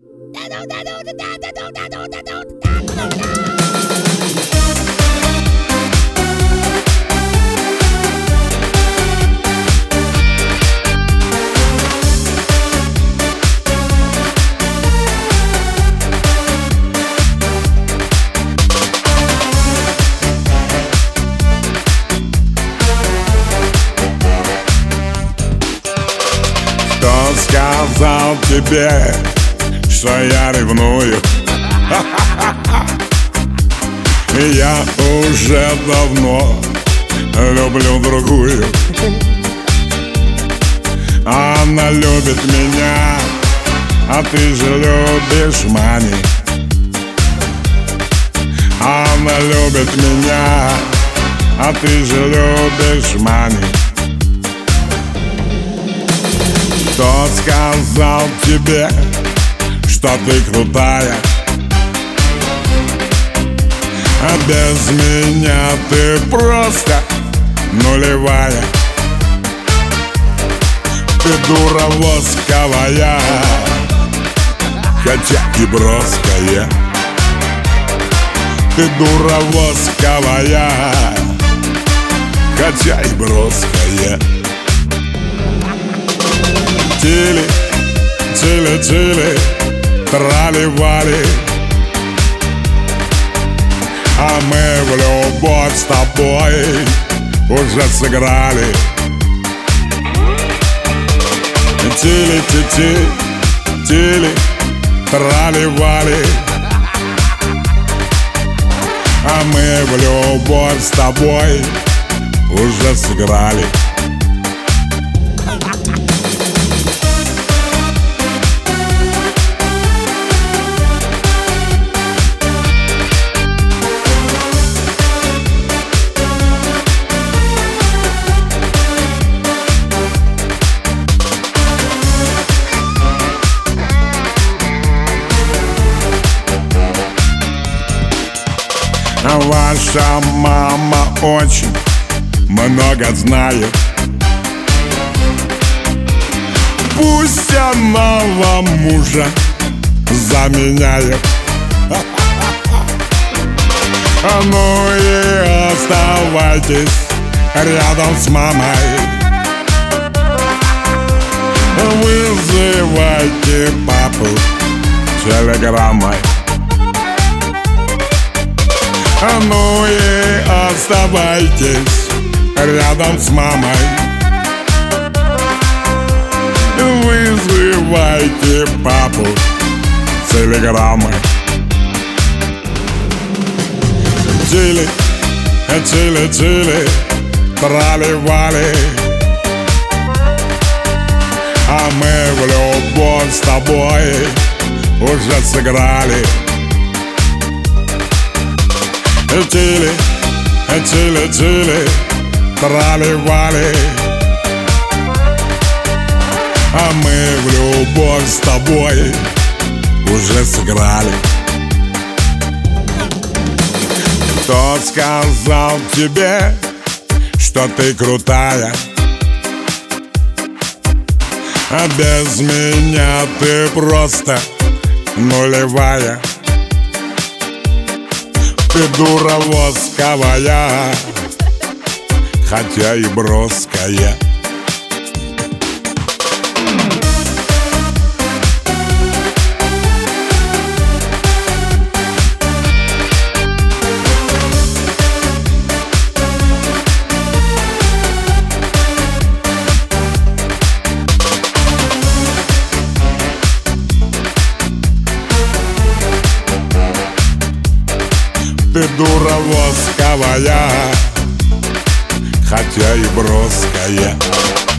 Кто сказал тебе, что я ревную? Я уже давно люблю другую. Она любит меня, а ты же любишь Мани. Она любит меня, а ты же любишь Мани. Кто сказал тебе, что ты крутая? А без меня ты просто нулевая. Ты дура восковая, хотя и броская. Ты дура восковая, хотя и броская. Тили, тили, тили, трали-вали, а мы в любовь с тобой уже сыграли. Тили-ти-ти, тили, трали-вали, а мы в любовь с тобой уже сыграли. Ваша мама очень много знает. Пусть она вам мужа заменяет. Ну и оставайтесь рядом с мамой. Вызывайте папу телеграммой. Ну и оставайтесь рядом с мамой. Вызывайте папу телеграммой. Тили, тили, тили, трали-вали, а мы в любовь с тобой уже сыграли. Тили, тили, тили, трали-вали, а мы в любовь с тобой уже сыграли. Кто сказал тебе, что ты крутая? А без меня ты просто нулевая. Ты дура восковая, хотя и броская. Ты дура восковая, хотя и броская.